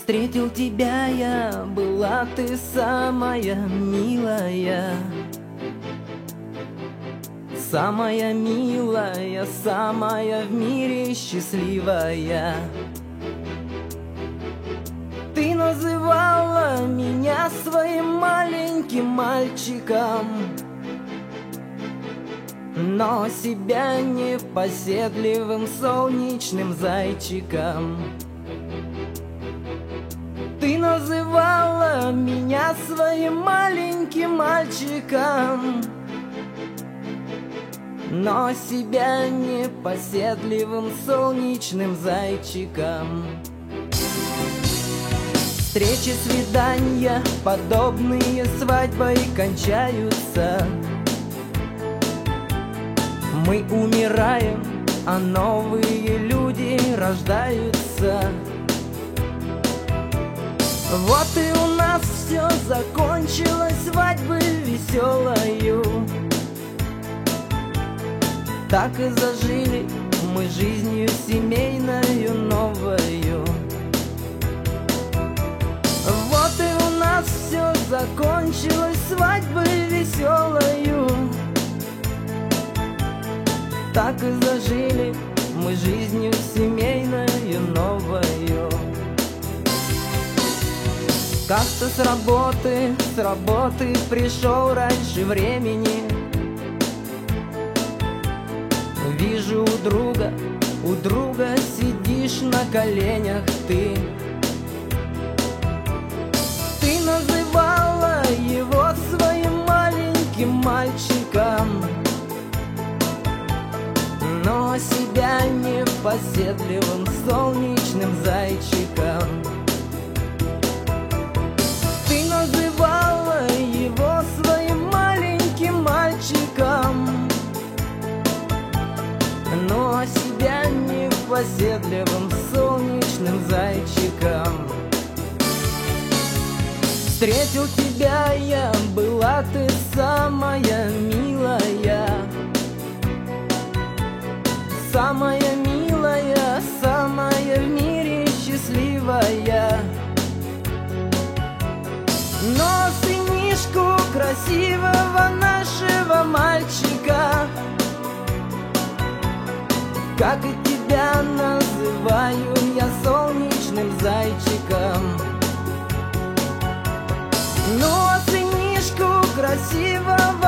Встретил тебя я, была ты самая милая. Самая милая, самая в мире счастливая. Ты называла меня своим маленьким мальчиком, но себя непоседливым солнечным зайчиком. Ты называла меня своим маленьким мальчиком, но себя непоседливым солнечным зайчиком. Встречи, свидания, подобные свадьбой кончаются. Мы умираем, а новые люди рождаются. Вот и у нас все закончилось свадьбой веселою. Так и зажили мы жизнью семейною новою. Вот и у нас все закончилось свадьбой веселою. Так и зажили мы жизнью семейною новою. Как-то с работы пришел раньше времени. Вижу у друга сидишь на коленях ты. Ты называла его своим маленьким мальчиком, но себя непоседливым солнечным зайчиком. Ты называла его своим маленьким мальчиком, но себя непоседливым солнечным зайчиком. Встретил тебя я, была ты самая милая. Самая милая, самая в мире счастливая. Но сынишку красивого нашего мальчика, как и тебя называю я солнечным зайчиком. Ну а сынишку красивого